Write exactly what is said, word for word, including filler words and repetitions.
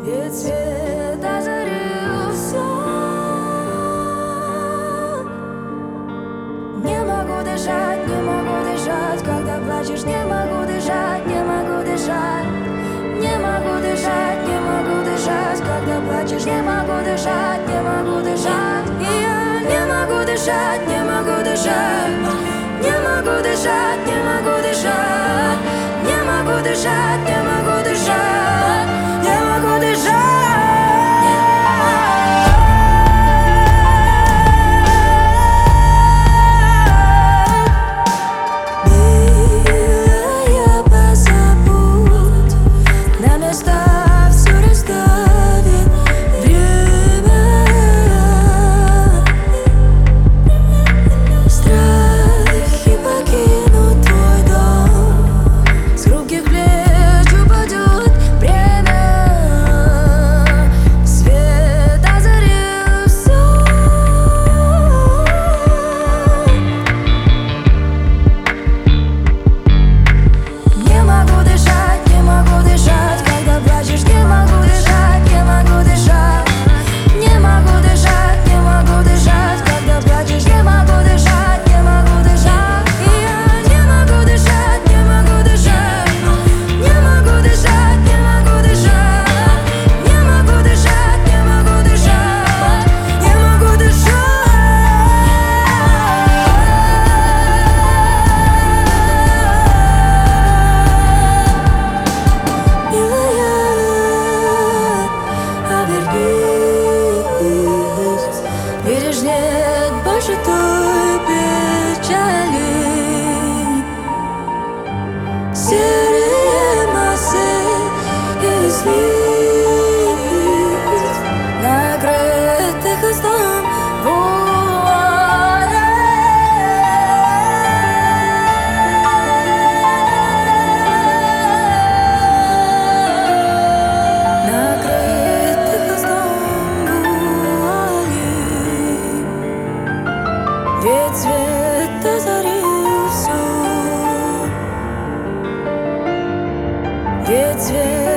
Ведь свет озарил все. Не могу дышать, не могу дышать, когда плачешь, не могу дышать, не могу дышать. Не могу дышать, не могу дышать, когда плачешь, не могу дышать, не могу дышать. И я не могу дышать, не могу дышать, не могу дышать, не могу дышать, не могу дышать, не могу дышать, не могу дышать. Видишь, нет больше той печали. Серые массы из лиц, накрытых хвостом вуали. Накрытых хвостом вуали. Ведь свет озарил все. Ведь свет